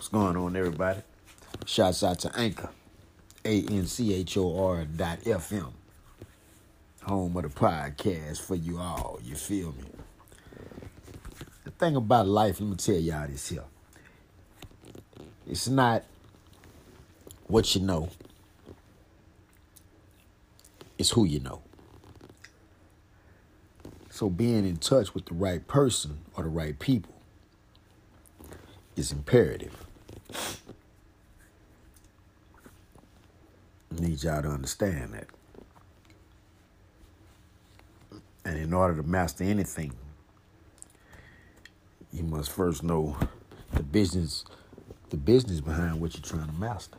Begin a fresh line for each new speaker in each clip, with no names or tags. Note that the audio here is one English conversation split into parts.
What's going on, everybody? Shouts out to Anchor, ANCHOR.FM, home of the podcast for you all. You feel me? The thing about life, let me tell y'all this here. It's not what you know. It's who you know. So being in touch with the right person or the right people is imperative. I need y'all to understand that. And in order to master anything, you must first know the business behind what you're trying to master.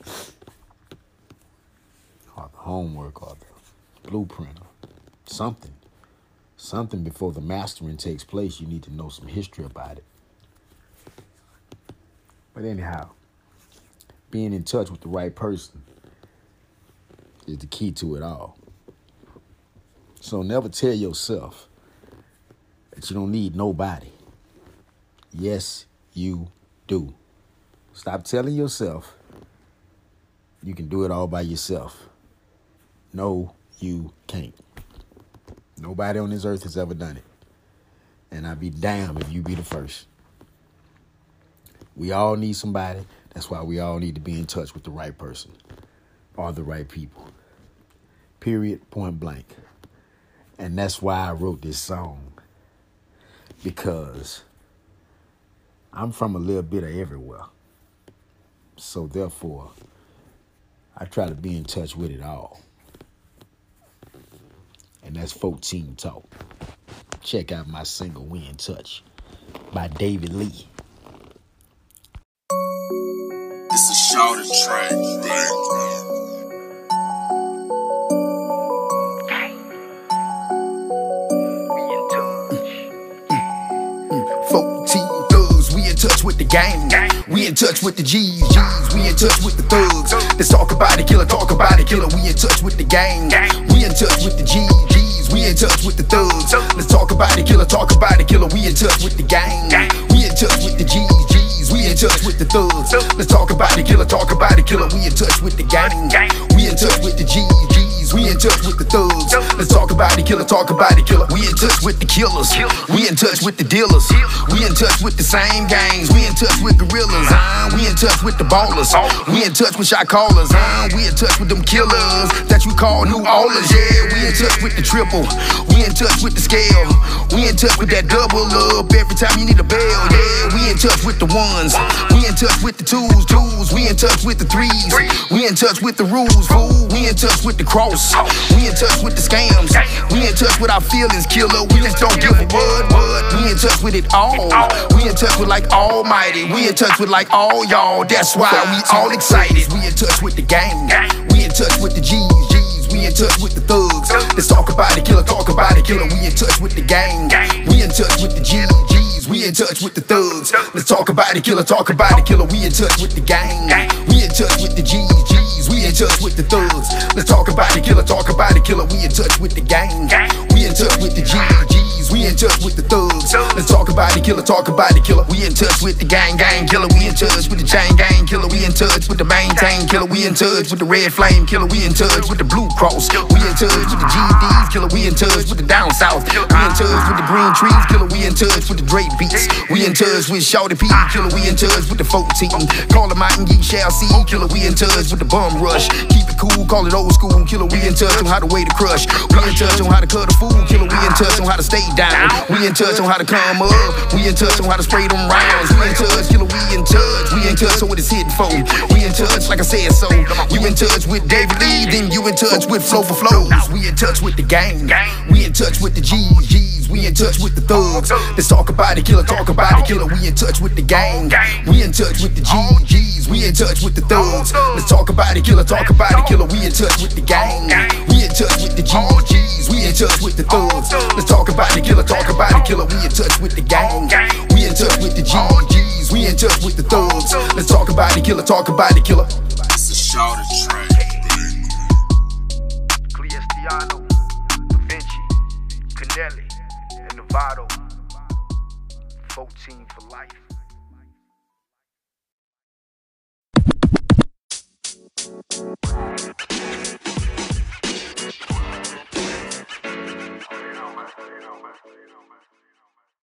Or the homework or the blueprint or something. Something before the mastering takes place, you need to know some history about it. But anyhow, being in touch with the right person is the key to it all. So never tell yourself that you don't need nobody. Yes, you do. Stop telling yourself you can do it all by yourself. No, you can't. Nobody on this earth has ever done it. And I'd be damned if you be the first. We all need somebody. That's why we all need to be in touch with the right person or the right people. Period, point blank. And that's why I wrote this song. Because I'm from a little bit of everywhere. So therefore, I try to be in touch with it all. And that's 14 Talk. Check out my single, We in Touch, by David Lee.
It's a shorter track, baby.
14 thugs, we in touch with the gang. We in touch with the G's, we in touch with the thugs. Let's talk about it, killer, talk about it, killer. We in touch with the gang. We in touch with the G's, we in touch with the thugs. Let's talk about it, killer, talk about it, killer. We in touch with the gang. We in touch with the G's, we in touch with the thugs. Let's talk about it, killer, talk about it, killer. We in touch with the gang. We in touch with the G's, we in touch with the thugs. Let's talk about it, killer, talk about it, killer. We in touch with the killers. We in touch with the dealers. We in touch with the same gangs. We in touch with gorillas. We in touch with the ballers. We in touch with shot callers. We in touch with them killers that you call New Orleans. Yeah, we in touch with the triple. We in touch with the scale. We in touch with that double up every time you need a bail. Yeah, we in touch with the ones. We in touch with the twos. We in touch with the threes. We in touch with the rules, fool. We in touch with the cross. We in touch with the scams. We in touch with our feelings, killer. We just don't give a what. We in touch with it all. We in touch with like Almighty. We in touch with like all y'all. That's why we all excited. We in touch with the gang. We in touch with the G's. We in touch with the thugs. Let's talk about it, killer, talk about it, killer. We in touch with the gang. We in touch with the G's. We in touch with the thugs. Let's talk about it, killer, talk about it, killer. We in touch with the gang. We in touch with the G's. We in touch with the thugs. Let's talk about it, killer, talk about it, killer. We in touch with the gang. We in touch with the G's. We in touch with the thugs. Let's talk about it, killer, talk about it, killer. We in touch with the gang, killer. We in touch with the chain gang, killer. We in touch with the maintain, killer. We in touch with the red flame, killer. We in touch with the blue cross. We in touch with the GDs, killer. We in touch with the down south. We in touch with the green trees, killer. We in touch with the Drake beats. We in touch with Shorty P, killer. We in touch with the 14. Call them out and ye shall see, killer. We in touch with the bum rush. Keep it cool, call it old school, killer. We in touch on how to weigh the crush. We in touch on how to cut a fool, killer. We in touch on how to stay down. We in touch on how to come up. We in touch on how to spray them rounds. We in touch, killer. We in touch. We in touch on what it's hitting for. We in touch, like I said so. You in touch with David Lee, then you in touch with Flow for Flows. We in touch with the gang. We in touch with the G's. We in touch with the thugs. Let's talk about it, killer, talk about it, killer. We in touch with the gang. We in touch with the G's. We in touch with the thugs. Let's talk about it, killer, talk about it, killer. We in touch with the gang. We in touch with the G's. We in touch with the thugs. Let's talk about it, killer, talk about it, killer. We in touch with the gang. We in touch with the G's. We in touch with the thugs. Let's talk about it, killer, talk about it, killer.
It's a shorter track, baby.
Cristiano, Da Vinci, Canelli, and Novato. 14 for life.